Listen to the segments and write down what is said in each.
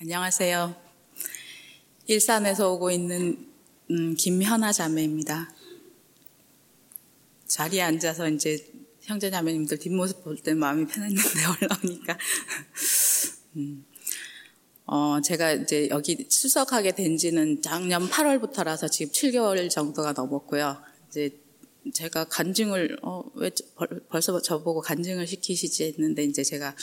안녕하세요. 일산에서 오고 있는 김현아 자매입니다. 자리에 앉아서 이제 형제 자매님들 뒷모습 볼 때 마음이 편했는데 올라오니까 제가 이제 여기 출석하게 된 지는 작년 8월부터라서 지금 7개월 정도가 넘었고요. 이제 제가 간증을 왜 벌써 저보고 간증을 시키시지 했는데 이제 제가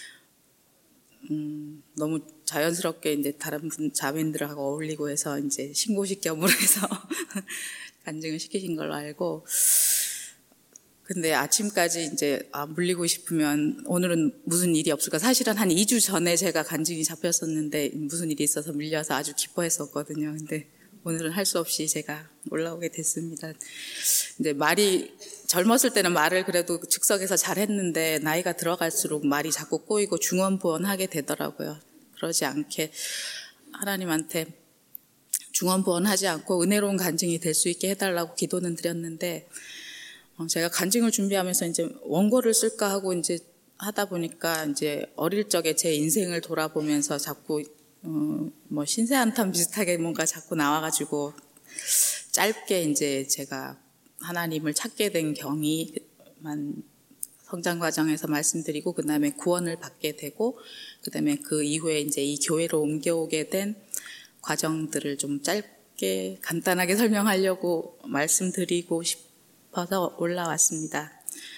너무 자연스럽게 이제 다른 자매들하고 어울리고 해서 이제 신고식 겸으로 해서 간증을 시키신 걸로 알고, 근데 아침까지 이제 물리고 싶으면 오늘은 무슨 일이 없을까. 사실은 한 2주 전에 제가 간증이 잡혔었는데 무슨 일이 있어서 밀려서 아주 기뻐했었거든요. 근데 오늘은 할 수 없이 제가 올라오게 됐습니다. 이제 말이 젊었을 때는 말을 그래도 즉석에서 잘했는데 나이가 들어갈수록 말이 자꾸 꼬이고 중언부언하게 되더라고요. 그러지 않게 하나님한테 중언부언하지 않고 은혜로운 간증이 될 수 있게 해달라고 기도는 드렸는데, 제가 간증을 준비하면서 이제 원고를 쓸까 하고 이제 하다 보니까 이제 어릴 적에 제 인생을 돌아보면서 자꾸 뭐 신세한탄 비슷하게 뭔가 자꾸 나와가지고 짧게 이제 제가 하나님을 찾게 된 경위만 성장 과정에서 말씀드리고, 그 다음에 구원을 받게 되고, 그 다음에 그 이후에 이제 이 교회로 옮겨오게 된 과정들을 좀 짧게 간단하게 설명하려고 말씀드리고 싶어서 올라왔습니다.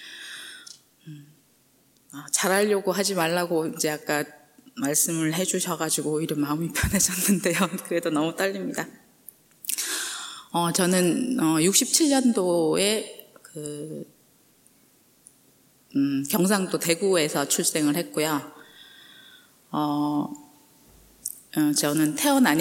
잘하려고 하지 말라고 이제 아까 말씀을 해주셔가지고 오히려 마음이 편해졌는데요. 그래도 너무 떨립니다. 저는 67년도에 경상도 대구에서 출생을 했고요. 저는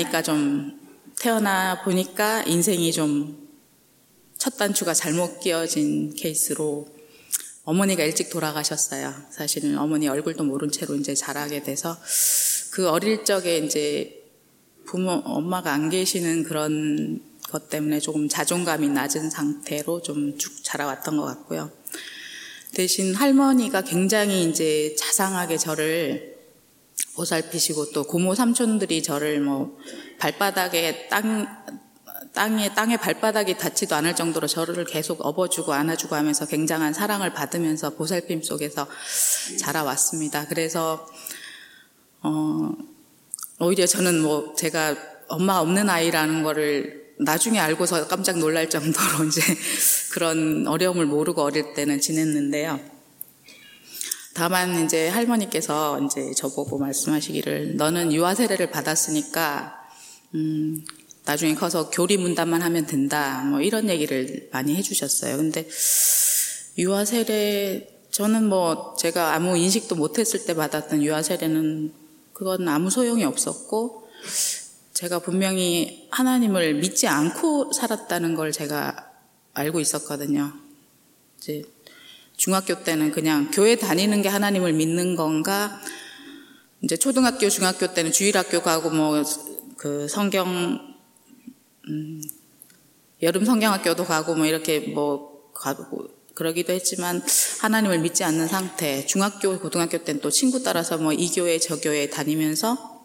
태어나 보니까 인생이 좀 첫 단추가 잘못 끼어진 케이스로 어머니가 일찍 돌아가셨어요. 사실은 어머니 얼굴도 모른 채로 이제 자라게 돼서 그 어릴 적에 이제 엄마가 안 계시는 그런 것 때문에 조금 자존감이 낮은 상태로 좀 쭉 자라왔던 것 같고요. 대신 할머니가 굉장히 이제 자상하게 저를 보살피시고, 또 고모 삼촌들이 저를 뭐 발바닥에 땅에 발바닥이 닿지도 않을 정도로 저를 계속 업어주고 안아주고 하면서 굉장한 사랑을 받으면서 보살핌 속에서 자라왔습니다. 그래서 오히려 저는 뭐 제가 엄마가 없는 아이라는 거를 나중에 알고서 깜짝 놀랄 정도로 이제 그런 어려움을 모르고 어릴 때는 지냈는데요. 다만 이제 할머니께서 이제 저보고 말씀하시기를, 너는 유아 세례를 받았으니까 나중에 커서 교리 문답만 하면 된다, 뭐 이런 얘기를 많이 해주셨어요. 근데 유아 세례, 저는 뭐 제가 아무 인식도 못했을 때 받았던 유아 세례는 그건 아무 소용이 없었고, 제가 분명히 하나님을 믿지 않고 살았다는 걸 제가 알고 있었거든요. 이제 중학교 때는 그냥 교회 다니는 게 하나님을 믿는 건가, 이제 초등학교, 중학교 때는 주일학교 가고 뭐 그 여름 성경학교도 가고 뭐 이렇게 뭐 가고 그러기도 했지만 하나님을 믿지 않는 상태. 중학교, 고등학교 때는 또 친구 따라서 뭐 이 교회 저 교회 다니면서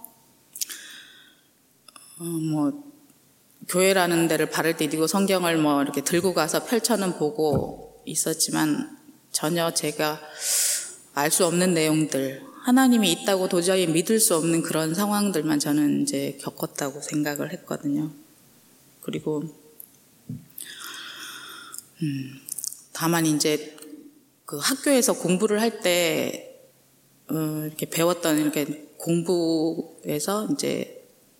뭐 교회라는 데를 발을 디디고 성경을 뭐 이렇게 들고 가서 펼쳐는 보고 있었지만 전혀 제가 알 수 없는 내용들, 하나님이 있다고 도저히 믿을 수 없는 그런 상황들만 저는 이제 겪었다고 생각을 했거든요. 그리고 다만 이제 그 학교에서 공부를 할 때 이렇게 배웠던 이렇게 공부에서 이제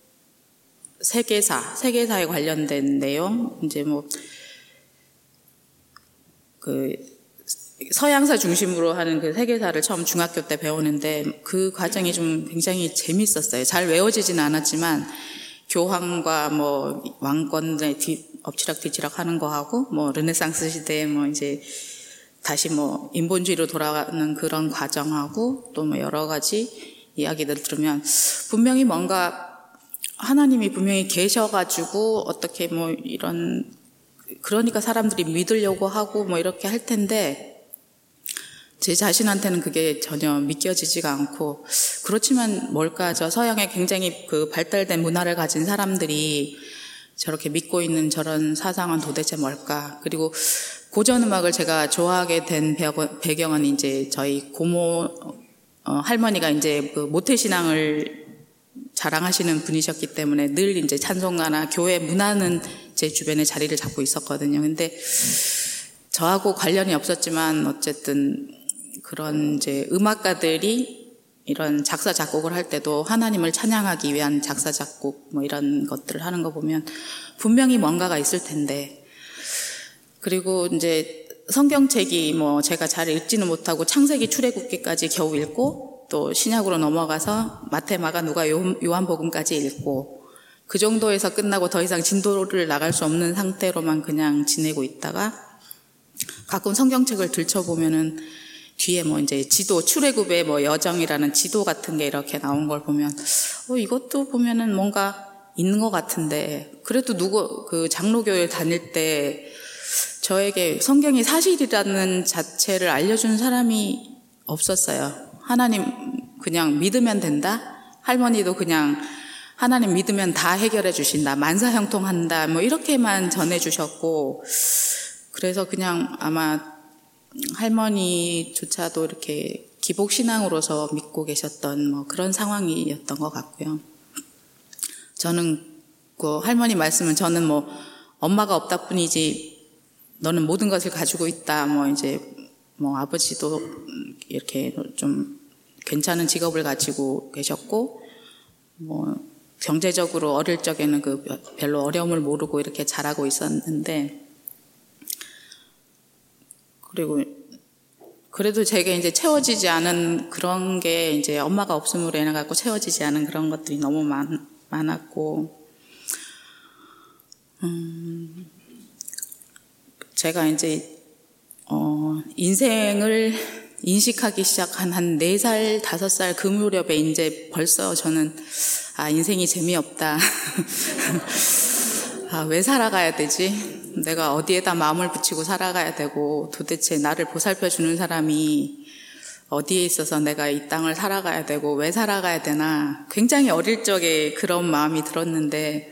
세계사에 관련된 내용, 이제 뭐 그 서양사 중심으로 하는 그 세계사를 처음 중학교 때 배우는데 그 과정이 좀 굉장히 재밌었어요. 잘 외워지진 않았지만 교황과 뭐 왕권에 엎치락 뒤치락 하는 거 하고, 뭐 르네상스 시대에 뭐 이제 다시 뭐 인본주의로 돌아가는 그런 과정하고, 또 뭐 여러 가지 이야기들 들으면 분명히 뭔가 하나님이 분명히 계셔가지고 어떻게 뭐 그러니까 사람들이 믿으려고 하고 뭐 이렇게 할 텐데, 제 자신한테는 그게 전혀 믿겨지지가 않고, 그렇지만 뭘까, 저 서양에 굉장히 그 발달된 문화를 가진 사람들이 저렇게 믿고 있는 저런 사상은 도대체 뭘까? 그리고 고전 음악을 제가 좋아하게 된 배경은 이제 저희 고모 할머니가 이제 그 모태신앙을 자랑하시는 분이셨기 때문에 늘 이제 찬송가나 교회 문화는 제 주변에 자리를 잡고 있었거든요. 근데 저하고 관련이 없었지만 어쨌든 그런 이제 음악가들이 이런 작사 작곡을 할 때도 하나님을 찬양하기 위한 작사 작곡 뭐 이런 것들을 하는 거 보면 분명히 뭔가가 있을 텐데, 그리고 이제 성경책이 뭐 제가 잘 읽지는 못하고 창세기 출애굽기까지 겨우 읽고 또 신약으로 넘어가서 마태 마가 누가 요한복음까지 읽고 그 정도에서 끝나고 더 이상 진도를 나갈 수 없는 상태로만 그냥 지내고 있다가 가끔 성경책을 들춰보면은 뒤에 뭐 이제 지도, 출애굽의 뭐 여정이라는 지도 같은 게 이렇게 나온 걸 보면 이것도 보면은 뭔가 있는 것 같은데, 그래도 그 장로교회 다닐 때 저에게 성경이 사실이라는 자체를 알려준 사람이 없었어요. 하나님 그냥 믿으면 된다? 할머니도 그냥 하나님 믿으면 다 해결해 주신다, 만사형통한다, 뭐 이렇게만 전해주셨고, 그래서 그냥 아마 할머니조차도 이렇게 기복신앙으로서 믿고 계셨던 뭐 그런 상황이었던 것 같고요. 저는 그 할머니 말씀은 저는 뭐 엄마가 없다 뿐이지 너는 모든 것을 가지고 있다, 뭐 이제 뭐 아버지도 이렇게 좀 괜찮은 직업을 가지고 계셨고 뭐 경제적으로 어릴 적에는 그 별로 어려움을 모르고 이렇게 자라고 있었는데, 그리고 그래도 제게 이제 채워지지 않은 그런 게 이제 엄마가 없음으로 인해 갖고 채워지지 않은 그런 것들이 너무 많았고, 제가 이제 인생을 인식하기 시작한 한 4살, 5살 그 무렵에 이제 벌써 저는 인생이 재미없다. 왜 살아가야 되지? 내가 어디에다 마음을 붙이고 살아가야 되고, 도대체 나를 보살펴 주는 사람이 어디에 있어서 내가 이 땅을 살아가야 되고 왜 살아가야 되나, 굉장히 어릴 적에 그런 마음이 들었는데,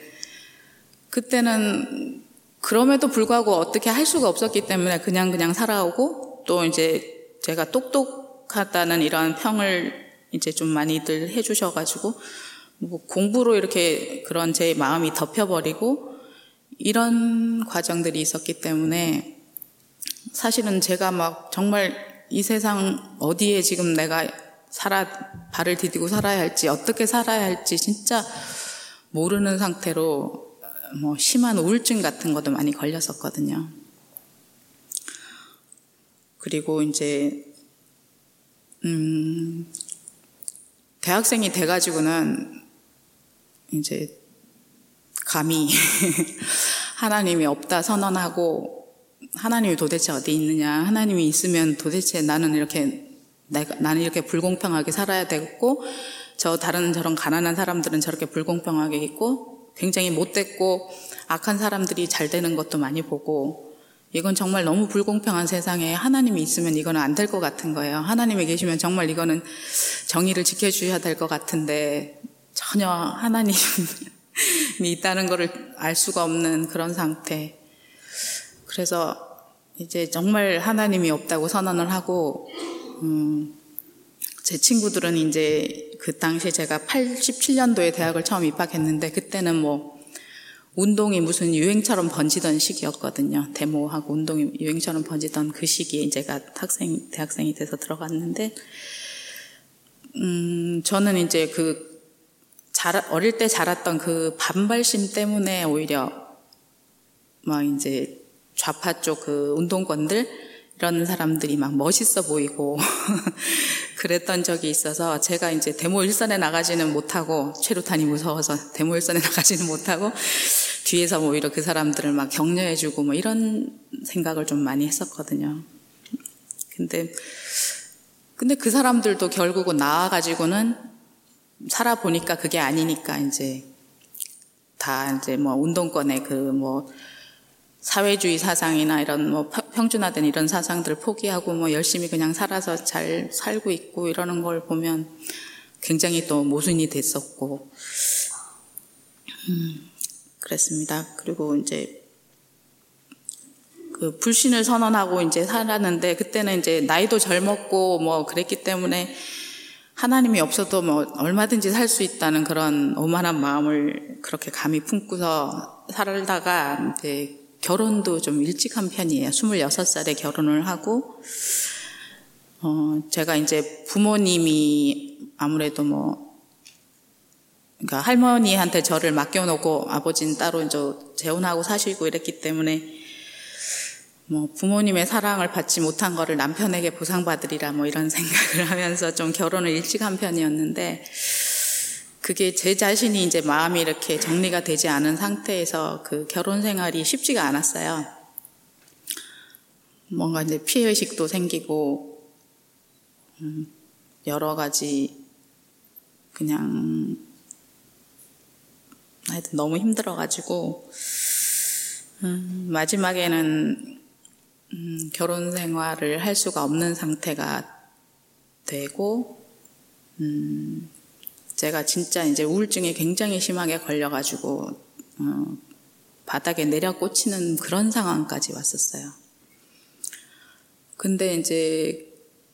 그때는 그럼에도 불구하고 어떻게 할 수가 없었기 때문에 그냥 살아오고, 또 이제 제가 똑똑하다는 이런 평을 이제 좀 많이들 해주셔가지고 뭐 공부로 이렇게 그런 제 마음이 덮여버리고 이런 과정들이 있었기 때문에, 사실은 제가 막 정말 이 세상 어디에 지금 내가 발을 디디고 살아야 할지, 어떻게 살아야 할지 진짜 모르는 상태로 뭐 심한 우울증 같은 것도 많이 걸렸었거든요. 그리고 이제 대학생이 돼가지고는 이제 감히 하나님이 없다 선언하고, 하나님이 도대체 어디 있느냐, 하나님이 있으면 도대체 나는 이렇게 불공평하게 살아야 되겠고, 저런 가난한 사람들은 저렇게 불공평하게 있고, 굉장히 못됐고 악한 사람들이 잘 되는 것도 많이 보고, 이건 정말 너무 불공평한 세상에 하나님이 있으면 이거는 안 될 것 같은 거예요. 하나님이 계시면 정말 이거는 정의를 지켜주셔야 될 것 같은데 전혀 하나님이 있다는 거를 알 수가 없는 그런 상태. 그래서 이제 정말 하나님이 없다고 선언을 하고, 제 친구들은 이제 그 당시에 제가 87년도에 대학을 처음 입학했는데, 그때는 뭐 운동이 무슨 유행처럼 번지던 시기였거든요. 데모하고 운동이 유행처럼 번지던 그 시기에 제가 대학생이 돼서 들어갔는데, 저는 이제 어릴 때 자랐던 그 반발심 때문에 오히려 막 이제 좌파 쪽 그 운동권들 이런 사람들이 막 멋있어 보이고 그랬던 적이 있어서, 제가 이제 데모 일선에 나가지는 못하고, 최루탄이 무서워서 데모 일선에 나가지는 못하고 뒤에서 오히려 그 사람들을 막 격려해주고 뭐 이런 생각을 좀 많이 했었거든요. 근데 그 사람들도 결국은 나와가지고는 살아보니까 그게 아니니까 이제 다 이제 뭐 운동권에 사회주의 사상이나 이런 뭐 평준화된 이런 사상들을 포기하고 뭐 열심히 그냥 살아서 잘 살고 있고 이러는 걸 보면 굉장히 또 모순이 됐었고, 그랬습니다. 그리고 이제 그 불신을 선언하고 이제 살았는데, 그때는 이제 나이도 젊었고 뭐 그랬기 때문에 하나님이 없어도 뭐 얼마든지 살 수 있다는 그런 오만한 마음을 그렇게 감히 품고서 살다가 이제 결혼도 좀 일찍 한 편이에요. 26살에 결혼을 하고, 제가 이제 부모님이 아무래도 뭐, 그러니까 할머니한테 저를 맡겨놓고 아버지는 따로 이제 재혼하고 사시고 이랬기 때문에 뭐 부모님의 사랑을 받지 못한 거를 남편에게 보상받으리라 뭐 이런 생각을 하면서 좀 결혼을 일찍 한 편이었는데, 그게 제 자신이 이제 마음이 이렇게 정리가 되지 않은 상태에서 그 결혼 생활이 쉽지가 않았어요. 뭔가 이제 피해의식도 생기고, 여러 가지 그냥 하여튼 너무 힘들어가지고, 마지막에는 결혼 생활을 할 수가 없는 상태가 되고, 제가 진짜 이제 우울증이 굉장히 심하게 걸려가지고 바닥에 내려 꽂히는 그런 상황까지 왔었어요. 근데 이제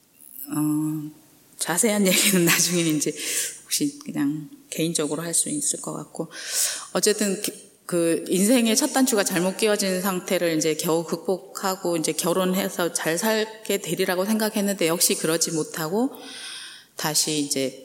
자세한 얘기는 나중에 이제 혹시 그냥 개인적으로 할 수 있을 것 같고, 어쨌든 그 인생의 첫 단추가 잘못 끼워진 상태를 이제 겨우 극복하고 이제 결혼해서 잘 살게 되리라고 생각했는데 역시 그러지 못하고 다시 이제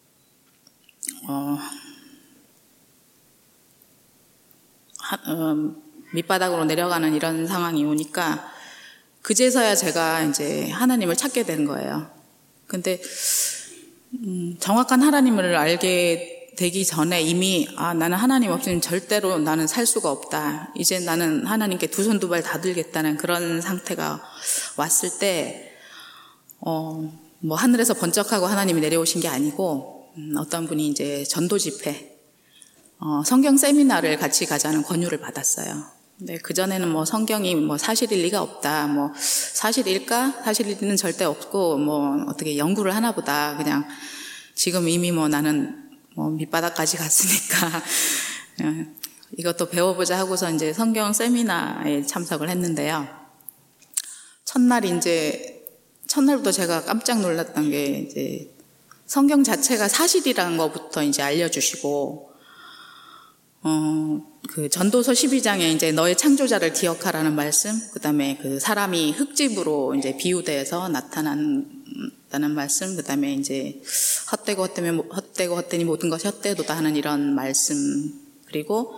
밑바닥으로 내려가는 이런 상황이 오니까 그제서야 제가 이제 하나님을 찾게 된 거예요. 근데 정확한 하나님을 알게 되기 전에 이미 나는 하나님 없으면 절대로 나는 살 수가 없다. 이제 나는 하나님께 두 손 두 발 다 들겠다는 그런 상태가 왔을 때 뭐 하늘에서 번쩍하고 하나님이 내려오신 게 아니고 어떤 분이 이제 전도 집회, 성경 세미나를 같이 가자는 권유를 받았어요. 근데 그전에는 뭐 성경이 뭐 사실일 리가 없다, 뭐 사실일까? 사실일은 절대 없고, 뭐 어떻게 연구를 하나 보다. 그냥 지금 이미 뭐 나는 뭐 밑바닥까지 갔으니까 이것도 배워보자 하고서 이제 성경 세미나에 참석을 했는데요. 첫날부터 제가 깜짝 놀랐던 게 이제 성경 자체가 사실이라는 것부터 이제 알려주시고, 그 전도서 12장에 이제 너의 창조자를 기억하라는 말씀, 그 다음에 그 사람이 흙집으로 이제 비유돼서 나타난다는 말씀, 그 다음에 이제 헛되고 헛되니 모든 것이 헛되도다 하는 이런 말씀, 그리고,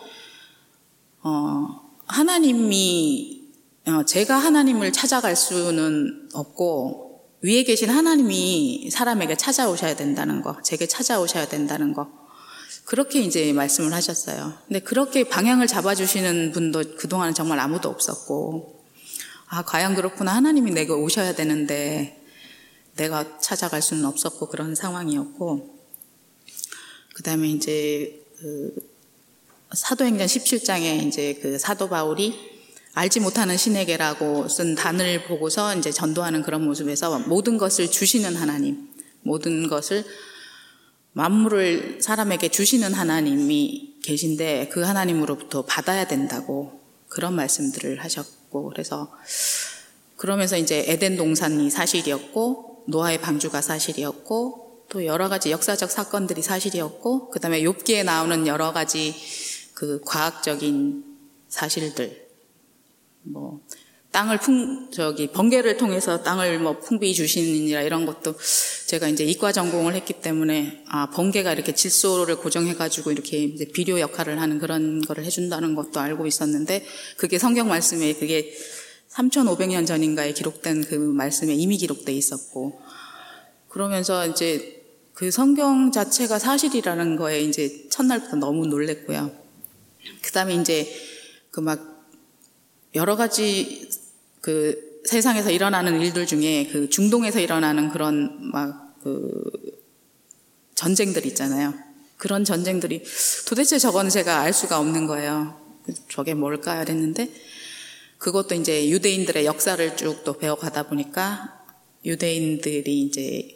제가 하나님을 찾아갈 수는 없고, 위에 계신 하나님이 사람에게 찾아오셔야 된다는 거, 제게 찾아오셔야 된다는 거, 그렇게 이제 말씀을 하셨어요. 근데 그렇게 방향을 잡아주시는 분도 그동안은 정말 아무도 없었고, 과연 그렇구나. 하나님이 내게 오셔야 되는데 내가 찾아갈 수는 없었고 그런 상황이었고, 그 다음에 이제 사도행전 17장에 이제 그 사도 바울이 알지 못하는 신에게라고 쓴 단을 보고서 이제 전도하는 그런 모습에서 모든 것을 주시는 하나님, 모든 것을 만물을 사람에게 주시는 하나님이 계신데 그 하나님으로부터 받아야 된다고 그런 말씀들을 하셨고, 그러면서 이제 에덴 동산이 사실이었고 노아의 방주가 사실이었고 또 여러 가지 역사적 사건들이 사실이었고, 그 다음에 욥기에 나오는 여러 가지 그 과학적인 사실들, 뭐 땅을 번개를 통해서 땅을 뭐 풍부히 주시느니라 이런 것도 제가 이제 이과 전공을 했기 때문에 번개가 이렇게 질소를 고정해가지고 이렇게 이제 비료 역할을 하는 그런 거를 해준다는 것도 알고 있었는데, 그게 성경 말씀에 그게 3,500년 전인가에 기록된 그 말씀에 이미 기록돼 있었고, 그러면서 이제 그 성경 자체가 사실이라는 거에 이제 첫날부터 너무 놀랬고요. 그 다음에 이제 여러 가지 그 세상에서 일어나는 일들 중에 그 중동에서 일어나는 그런 전쟁들 있잖아요. 그런 전쟁들이 도대체 저거는 제가 알 수가 없는 거예요. 저게 뭘까 그랬는데 그것도 이제 유대인들의 역사를 쭉 또 배워가다 보니까 유대인들이 이제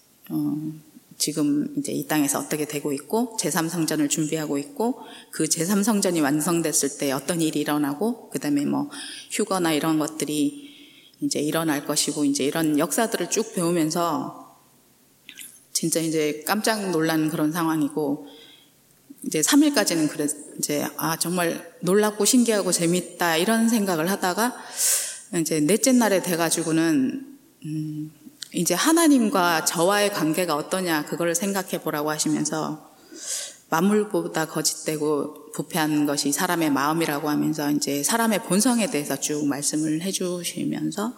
지금 이제 이 땅에서 어떻게 되고 있고 제3성전을 준비하고 있고 그 제3성전이 완성됐을 때 어떤 일이 일어나고 그다음에 뭐 휴거나 이런 것들이 이제 일어날 것이고 이제 이런 역사들을 쭉 배우면서 진짜 이제 깜짝 놀란 그런 상황이고 이제 3일까지는 그래 이제 정말 놀랍고 신기하고 재밌다 이런 생각을 하다가 이제 넷째 날에 돼가지고는 이제 하나님과 저와의 관계가 어떠냐 그걸 생각해 보라고 하시면서 만물보다 거짓되고 부패한 것이 사람의 마음이라고 하면서 이제 사람의 본성에 대해서 쭉 말씀을 해주시면서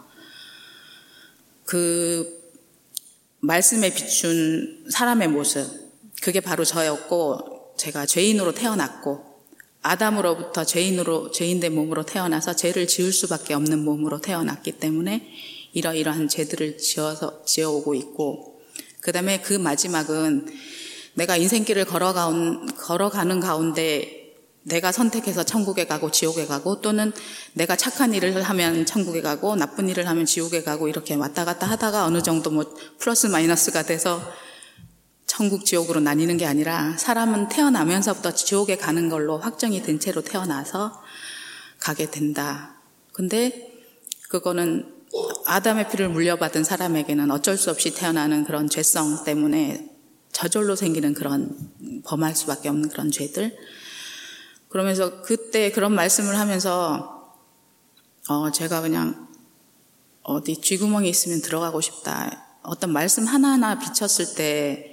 그 말씀에 비춘 사람의 모습 그게 바로 저였고 제가 죄인으로 태어났고 아담으로부터 죄인된 몸으로 태어나서 죄를 지을 수밖에 없는 몸으로 태어났기 때문에 이러이러한 죄들을 지어오고 있고 그 다음에 그 마지막은 내가 인생길을 걸어가는 가운데 내가 선택해서 천국에 가고 지옥에 가고 또는 내가 착한 일을 하면 천국에 가고 나쁜 일을 하면 지옥에 가고 이렇게 왔다 갔다 하다가 어느 정도 뭐 플러스 마이너스가 돼서 천국 지옥으로 나뉘는 게 아니라 사람은 태어나면서부터 지옥에 가는 걸로 확정이 된 채로 태어나서 가게 된다. 근데 그거는 아담의 피를 물려받은 사람에게는 어쩔 수 없이 태어나는 그런 죄성 때문에 저절로 생기는 그런 범할 수밖에 없는 그런 죄들. 그러면서 그때 그런 말씀을 하면서 제가 그냥 어디 쥐구멍이 있으면 들어가고 싶다. 어떤 말씀 하나하나 비쳤을 때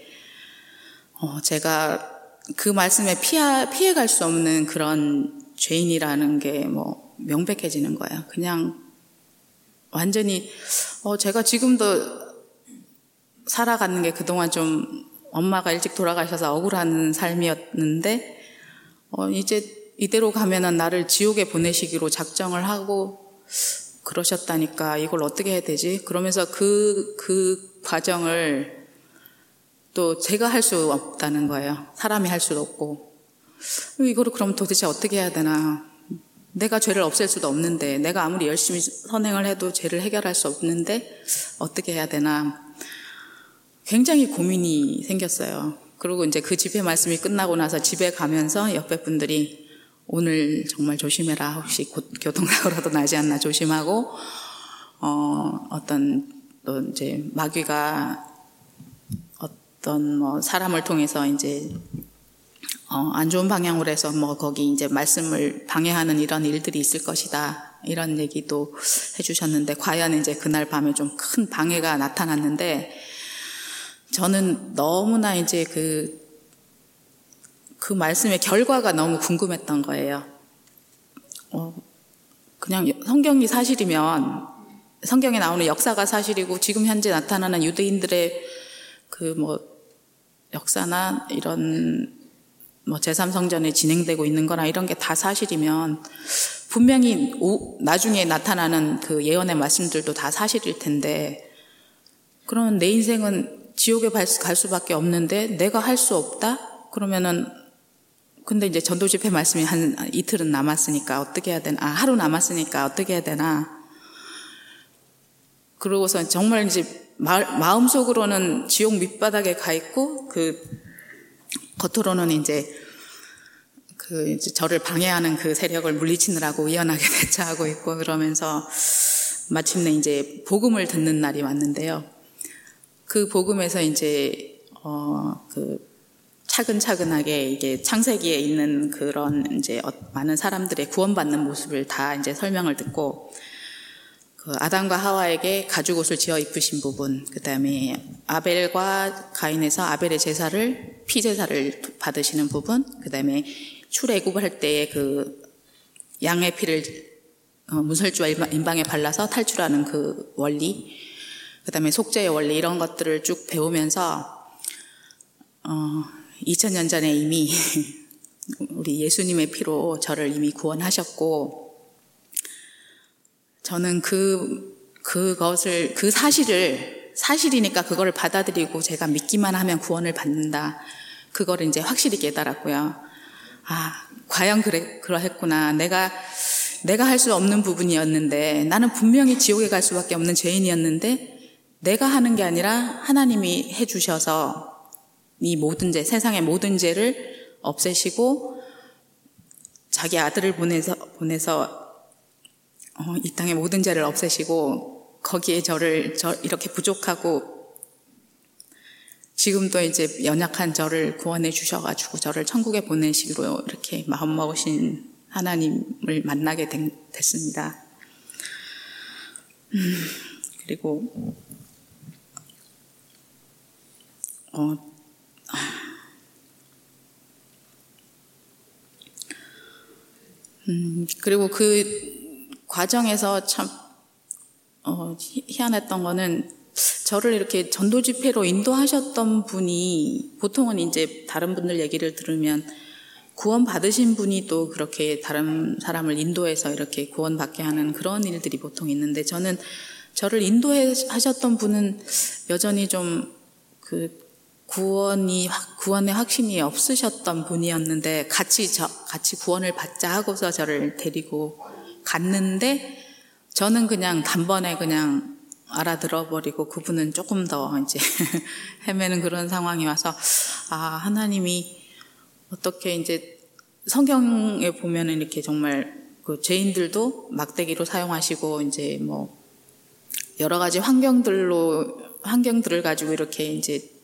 제가 그 말씀에 피해갈 수 없는 그런 죄인이라는 게 뭐 명백해지는 거예요. 그냥 완전히 제가 지금도 살아가는 게 그동안 좀 엄마가 일찍 돌아가셔서 억울한 삶이었는데 이제 이대로 가면은 나를 지옥에 보내시기로 작정을 하고 그러셨다니까 이걸 어떻게 해야 되지? 그러면서 그 과정을 또 제가 할 수 없다는 거예요. 사람이 할 수도 없고 이거를 그럼 도대체 어떻게 해야 되나? 내가 죄를 없앨 수도 없는데 내가 아무리 열심히 선행을 해도 죄를 해결할 수 없는데 어떻게 해야 되나 굉장히 고민이 생겼어요. 그리고 이제 그 집회 말씀이 끝나고 나서 집에 가면서 옆에 분들이 오늘 정말 조심해라. 혹시 곧 교통사고라도 나지 않나 조심하고 어떤 또 이제 마귀가 어떤 뭐 사람을 통해서 이제 안 좋은 방향으로 해서 뭐 거기 이제 말씀을 방해하는 이런 일들이 있을 것이다. 이런 얘기도 해주셨는데 과연 이제 그날 밤에 좀 큰 방해가 나타났는데 저는 너무나 이제 그 말씀의 결과가 너무 궁금했던 거예요. 그냥 성경이 사실이면 성경에 나오는 역사가 사실이고 지금 현재 나타나는 유대인들의 그 뭐 역사나 이런 뭐 제3성전에 진행되고 있는 거나 이런 게 다 사실이면 분명히 나중에 나타나는 그 예언의 말씀들도 다 사실일 텐데 그러면 내 인생은 지옥에 갈 수밖에 없는데 내가 할 수 없다? 그러면은 근데 이제 전도 집회 말씀이 한 이틀은 남았으니까 어떻게 해야 되나? 하루 남았으니까 어떻게 해야 되나? 그러고서 정말 이제 마음속으로는 지옥 밑바닥에 가 있고 겉으로는 이제 저를 방해하는 그 세력을 물리치느라고 의연하게 대처하고 있고 그러면서 마침내 이제 복음을 듣는 날이 왔는데요. 그 복음에서 이제 차근차근하게 이게 창세기에 있는 그런 이제 많은 사람들의 구원받는 모습을 다 이제 설명을 듣고 그 아담과 하와에게 가죽옷을 지어 입으신 부분, 그 다음에 아벨과 가인에서 아벨의 피 제사를 받으시는 부분, 그 다음에 출애굽할 때의 그 양의 피를 문설주와 인방에 발라서 탈출하는 그 원리, 그 다음에 속죄의 원리 이런 것들을 쭉 배우면서 2000년 전에 이미 우리 예수님의 피로 저를 이미 구원하셨고 저는 그것을 그 사실이니까 그거를 받아들이고 제가 믿기만 하면 구원을 받는다. 그거를 이제 확실히 깨달았고요. 과연 그러했구나. 내가 내가 할 수 없는 부분이었는데, 나는 분명히 지옥에 갈 수밖에 없는 죄인이었는데 내가 하는 게 아니라 하나님이 해주셔서 이 모든 죄, 세상의 모든 죄를 없애시고 자기 아들을 보내서 이 땅의 모든 죄를 없애시고 거기에 저를 이렇게 부족하고 지금도 이제 연약한 저를 구원해 주셔가지고 저를 천국에 보내시기로 이렇게 마음먹으신 하나님을 만나게 됐습니다. 그리고 그리고 그 과정에서 참 희한했던 거는 저를 이렇게 전도 집회로 인도하셨던 분이, 보통은 이제 다른 분들 얘기를 들으면 구원 받으신 분이 또 그렇게 다른 사람을 인도해서 이렇게 구원받게 하는 그런 일들이 보통 있는데, 저는 저를 인도하셨던 분은 여전히 좀 그 구원의 확신이 없으셨던 분이었는데 같이 구원을 받자 하고서 저를 데리고 갔는데, 저는 그냥 단번에 그냥 알아들어버리고 그분은 조금 더 이제 헤매는 그런 상황이 와서, 하나님이 어떻게 이제 성경에 보면은 이렇게 정말 그 죄인들도 막대기로 사용하시고 이제 뭐 여러 가지 환경들을 가지고 이렇게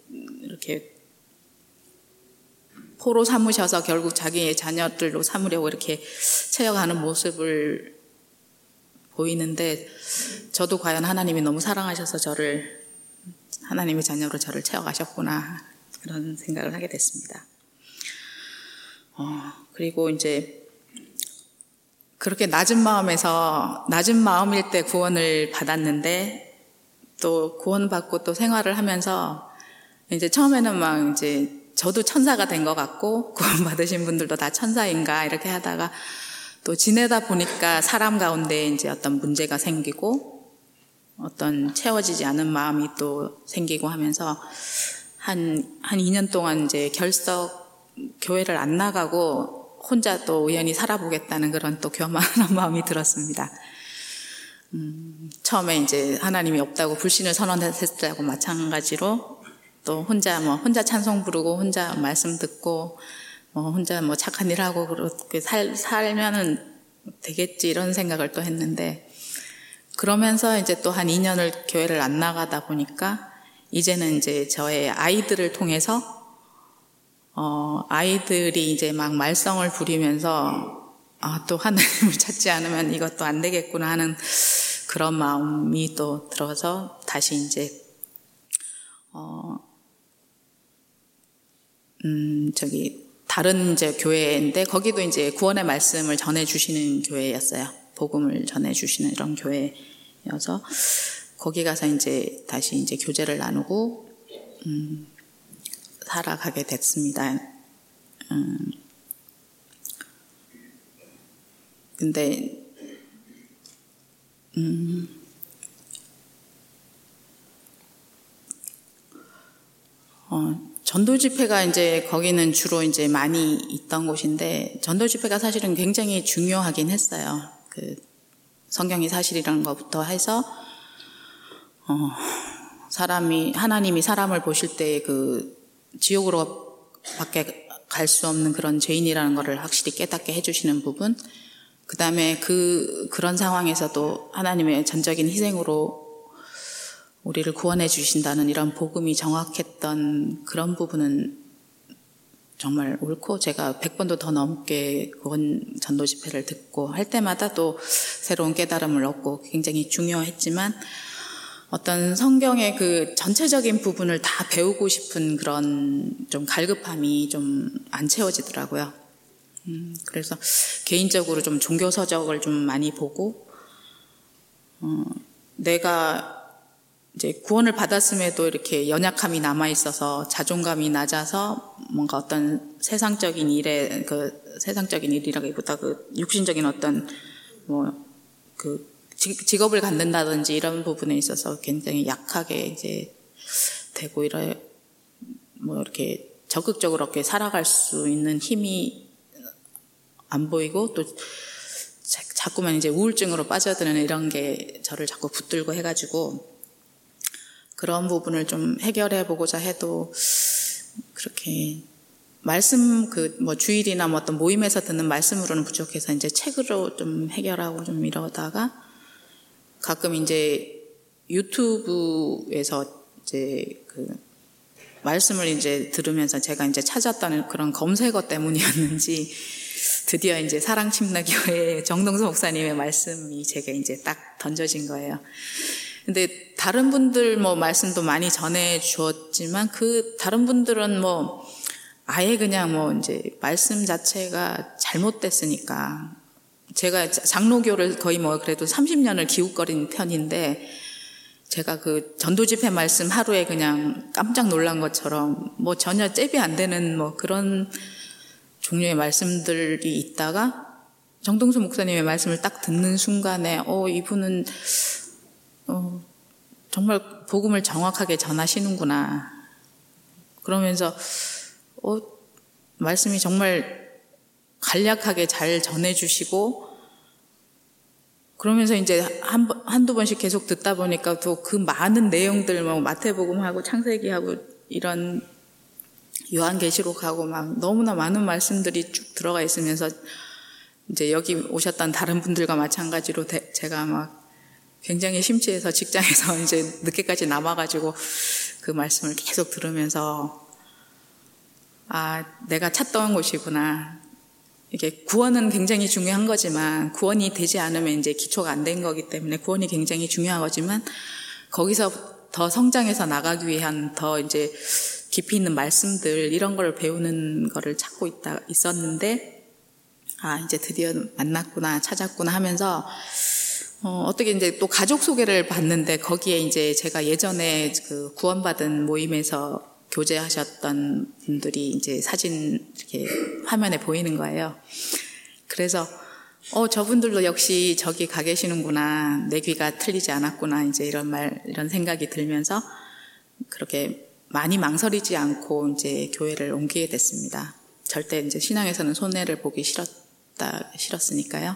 포로 삼으셔서 결국 자기의 자녀들로 삼으려고 이렇게 채워가는 모습을 보이는데, 저도 과연 하나님이 너무 사랑하셔서 하나님의 자녀로 저를 채워가셨구나, 그런 생각을 하게 됐습니다. 그리고 이제 그렇게 낮은 마음일 때 구원을 받았는데, 또 구원받고 또 생활을 하면서 이제 처음에는 막 이제 저도 천사가 된 것 같고 구원받으신 분들도 다 천사인가 이렇게 하다가 또 지내다 보니까 사람 가운데 이제 어떤 문제가 생기고 어떤 채워지지 않은 마음이 또 생기고 하면서 한 2년 동안 이제 교회를 안 나가고 혼자 또 우연히 살아보겠다는 그런 또 교만한 마음이 들었습니다. 처음에 이제 하나님이 없다고 불신을 선언했을 때하고 마찬가지로 또 혼자 찬송 부르고 혼자 말씀 듣고 혼자 착한 일 하고 그렇게 살면은 되겠지, 이런 생각을 또 했는데, 그러면서 이제 또 한 2년을 교회를 안 나가다 보니까 이제는 이제 저의 아이들을 통해서 아이들이 이제 막 말썽을 부리면서 또 하나님을 찾지 않으면 이것도 안 되겠구나 하는 그런 마음이 또 들어서 다시 이제 다른 이제 교회인데, 거기도 이제 구원의 말씀을 전해주시는 교회였어요. 복음을 전해주시는 이런 교회여서 거기 가서 이제 다시 이제 교제를 나누고 살아가게 됐습니다. 근데 전도 집회가 이제 거기는 주로 이제 많이 있던 곳인데, 전도 집회가 사실은 굉장히 중요하긴 했어요. 그 성경이 사실이라는 것부터 해서 하나님이 사람을 보실 때 그 지옥으로 밖에 갈 수 없는 그런 죄인이라는 것을 확실히 깨닫게 해주시는 부분, 그 다음에 그런 상황에서도 하나님의 전적인 희생으로 우리를 구원해 주신다는 이런 복음이 정확했던 그런 부분은 정말 옳고, 제가 100번도 더 넘게 구원 전도 집회를 듣고 할 때마다 또 새로운 깨달음을 얻고 굉장히 중요했지만, 어떤 성경의 그 전체적인 부분을 다 배우고 싶은 그런 좀 갈급함이 좀 안 채워지더라고요. 그래서 개인적으로 좀 종교 서적을 좀 많이 보고, 내가 이제 구원을 받았음에도 이렇게 연약함이 남아 있어서 자존감이 낮아서 뭔가 어떤 세상적인 일이라기보다 그 육신적인 어떤 직업을 갖는다든지 이런 부분에 있어서 굉장히 약하게 이제 되고 이렇게 적극적으로 이렇게 살아갈 수 있는 힘이 안 보이고, 또 자꾸만 이제 우울증으로 빠져드는 이런 게 저를 자꾸 붙들고 해가지고 그런 부분을 좀 해결해 보고자 해도 그렇게 말씀 뭐 주일이나 뭐 어떤 모임에서 듣는 말씀으로는 부족해서 이제 책으로 좀 해결하고 좀 이러다가 가끔 이제 유튜브에서 이제 그 말씀을 이제 들으면서 제가 이제 찾았다는 그런 검색어 때문이었는지 드디어 이제 사랑침례교회 정동수 목사님의 말씀이 제게 이제 딱 던져진 거예요. 근데 다른 분들 뭐 말씀도 많이 전해 주었지만 그 다른 분들은 뭐 아예 그냥 뭐 이제 말씀 자체가 잘못됐으니까 제가 장로교를 거의 뭐 그래도 30년을 기웃거린 편인데 제가 그 전도 집회 말씀 하루에 그냥 깜짝 놀란 것처럼 뭐 전혀 잽이 안 되는 뭐 그런 종류의 말씀들이 있다가 정동수 목사님의 말씀을 딱 듣는 순간에 이분은 정말 복음을 정확하게 전하시는구나. 그러면서 말씀이 정말 간략하게 잘 전해주시고 그러면서 이제 한두 번씩 계속 듣다 보니까 또 그 많은 내용들 뭐 마태복음하고 창세기하고 이런 요한계시록하고 막 너무나 많은 말씀들이 쭉 들어가 있으면서 이제 여기 오셨던 다른 분들과 마찬가지로 제가 막 굉장히 심취해서 직장에서 이제 늦게까지 남아가지고 그 말씀을 계속 들으면서 내가 찾던 곳이구나. 이게 구원은 굉장히 중요한 거지만 구원이 되지 않으면 이제 기초가 안 된 거기 때문에 구원이 굉장히 중요한 거지만 거기서 더 성장해서 나가기 위한 더 이제 깊이 있는 말씀들 이런 걸 배우는 거를 찾고 있었는데 이제 드디어 만났구나 찾았구나 하면서 어떻게 이제 또 가족 소개를 받는데 거기에 이제 제가 예전에 그 구원받은 모임에서 교제하셨던 분들이 이제 사진 이렇게 화면에 보이는 거예요. 그래서 저분들도 역시 저기 가 계시는구나. 내 귀가 틀리지 않았구나. 이제 이런 생각이 들면서 그렇게 많이 망설이지 않고 이제 교회를 옮기게 됐습니다. 절대 이제 신앙에서는 손해를 보기 싫었으니까요.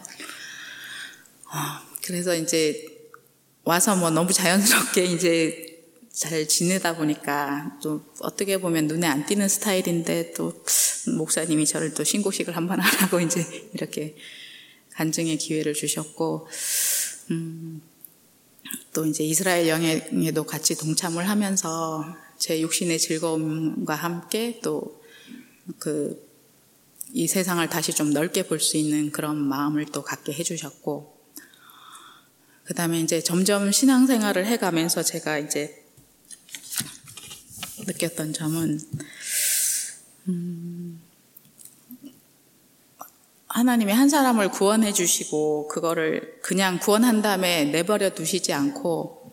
그래서 이제 와서 뭐 너무 자연스럽게 이제 잘 지내다 보니까 또 어떻게 보면 눈에 안 띄는 스타일인데 또 목사님이 저를 또 신고식을 한번 하라고 이제 이렇게 간증의 기회를 주셨고 또 이제 이스라엘 여행에도 같이 동참을 하면서 제 육신의 즐거움과 함께 또 이 세상을 다시 좀 넓게 볼 수 있는 그런 마음을 또 갖게 해주셨고 그 다음에 이제 점점 신앙생활을 해가면서 제가 이제 느꼈던 점은 하나님이 한 사람을 구원해 주시고 그거를 그냥 구원한 다음에 내버려 두시지 않고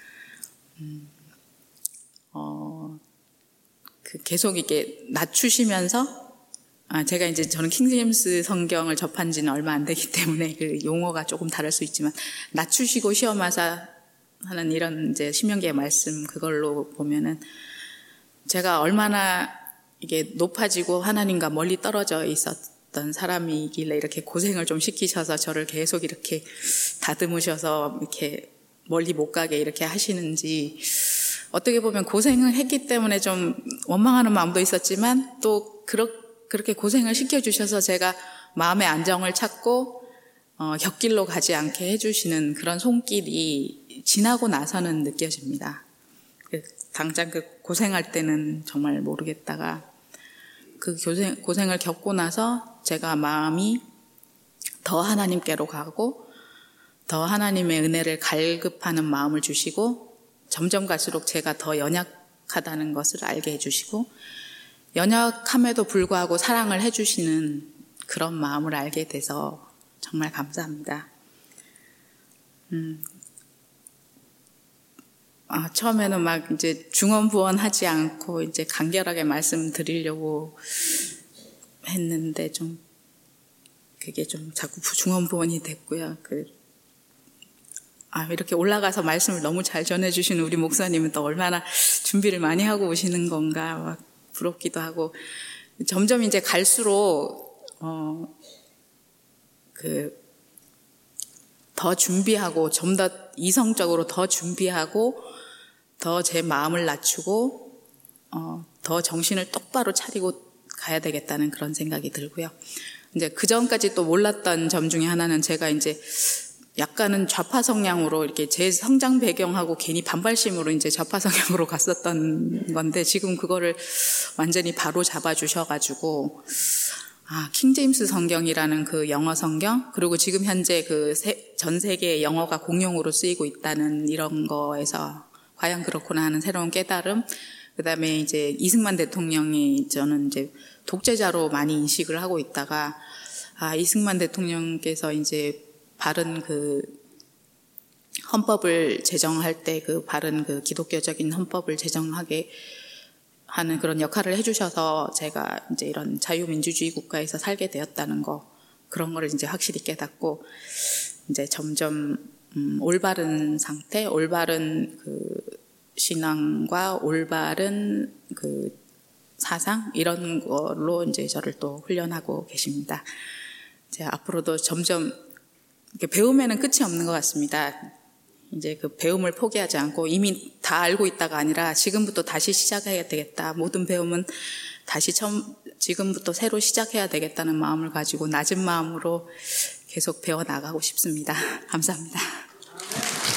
계속 이게 낮추시면서 제가 이제 저는 킹제임스 성경을 접한 지는 얼마 안 되기 때문에 그 용어가 조금 다를 수 있지만 낮추시고 시험하사 하는 이런 이제 신명기의 말씀 그걸로 보면은 제가 얼마나 이게 높아지고 하나님과 멀리 떨어져 있었던 사람이길래 이렇게 고생을 좀 시키셔서 저를 계속 이렇게 다듬으셔서 이렇게 멀리 못 가게 이렇게 하시는지 어떻게 보면 고생을 했기 때문에 좀 원망하는 마음도 있었지만 또 그렇게 고생을 시켜주셔서 제가 마음의 안정을 찾고 곁길로 가지 않게 해주시는 그런 손길이 지나고 나서는 느껴집니다. 당장 그 고생할 때는 정말 모르겠다가 그 고생을 겪고 나서 제가 마음이 더 하나님께로 가고 더 하나님의 은혜를 갈급하는 마음을 주시고 점점 갈수록 제가 더 연약하다는 것을 알게 해주시고 연약함에도 불구하고 사랑을 해주시는 그런 마음을 알게 돼서 정말 감사합니다. 처음에는 막 이제 중언부언하지 않고 이제 간결하게 말씀드리려고 했는데 좀 그게 좀 자꾸 중언부언이 됐고요. 이렇게 올라가서 말씀을 너무 잘 전해주시는 우리 목사님은 또 얼마나 준비를 많이 하고 오시는 건가 막 부럽기도 하고 점점 이제 갈수록 더 준비하고 좀 더 이성적으로 더 준비하고 더 제 마음을 낮추고 더 정신을 똑바로 차리고 가야 되겠다는 그런 생각이 들고요. 이제 그 전까지 또 몰랐던 점 중에 하나는 제가 이제 약간은 좌파 성향으로 이렇게 제 성장 배경하고 괜히 반발심으로 이제 좌파 성향으로 갔었던 건데 지금 그거를 완전히 바로 잡아 주셔가지고 킹제임스 성경이라는 그 영어 성경, 그리고 지금 현재 그 전 세계 영어가 공용으로 쓰이고 있다는 이런 거에서 과연 그렇구나 하는 새로운 깨달음, 그 다음에 이제 이승만 대통령이 저는 이제 독재자로 많이 인식을 하고 있다가, 이승만 대통령께서 이제 바른 그 헌법을 제정할 때 그 바른 그 기독교적인 헌법을 제정하게 하는 그런 역할을 해주셔서 제가 이제 이런 자유민주주의 국가에서 살게 되었다는 거, 그런 거를 이제 확실히 깨닫고 이제 점점 올바른 상태, 올바른 그 신앙과 올바른 그 사상 이런 걸로 이제 저를 또 훈련하고 계십니다. 이제 앞으로도 점점 이렇게 배움에는 끝이 없는 것 같습니다. 이제 그 배움을 포기하지 않고 이미 다 알고 있다가 아니라 지금부터 다시 시작해야 되겠다. 모든 배움은 다시 지금부터 새로 시작해야 되겠다는 마음을 가지고 낮은 마음으로 계속 배워나가고 싶습니다. 감사합니다.